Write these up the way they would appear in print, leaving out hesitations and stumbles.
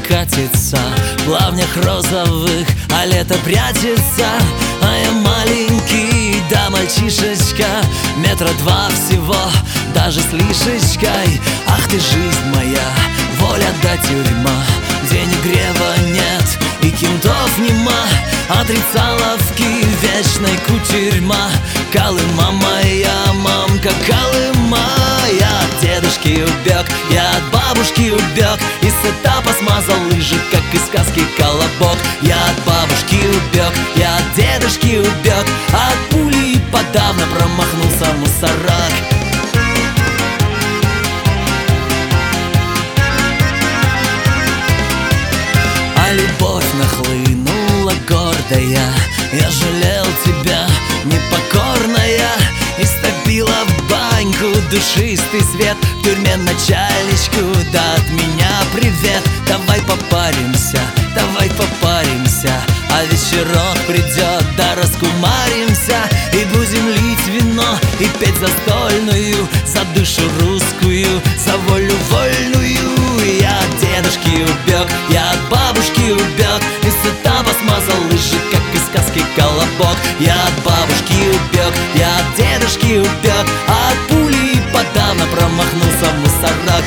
катится в плавнях розовых, а лето прячется. А я маленький, да мальчишечка, метра два всего, даже с лишечкой. Ах ты, жизнь моя, воля да тюрьма, где ни грева нет и кентов нема. Отрицаловки вечной кутерьма, Колыма моя, мамка, Колыма. Я от дедушки убег, я от бабушки убег, из сетапа смазал лыжи, как из сказки «Колобок». Я от бабушки убег, я от дедушки убег, а от пули подавно промахнулся мусорок. А любовь нахлынула гордая, я жалел тебя, непокорная, и стопила в баньку душистый свет. В тюрьме начальничку, да от меня привет. Давай попаримся, давай попаримся, а вечерок придет, да раскумаримся. И будем лить вино и петь застольную, за душу русскую, за волю вольную. Я от дедушки убег, я от бабушки убег, из сетапа смазал лыжи, как из сказки «Колобок». Я от бабушки убег, я от дедушки убег, а от пули подавно промахнулся мусорок.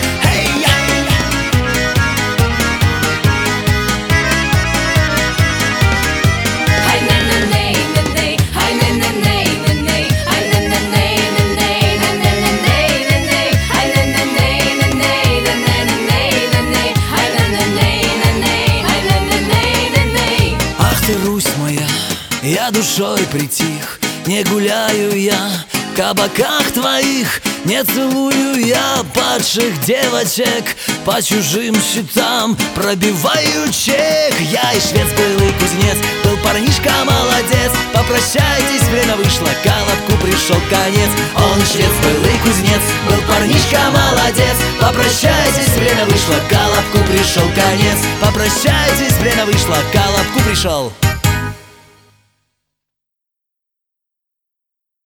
Я душой притих, не гуляю я в кабаках твоих, не целую я падших девочек, по чужим счетам пробиваю чек. Я и швец был, и кузнец, был парнишка молодец. Попрощайтесь, время вышло, Колобку пришел конец. Он швец был и кузнец, был парнишка молодец. Попрощайтесь, время вышло, Колобку пришел конец. Попрощайтесь, время вышло, Колобку пришел.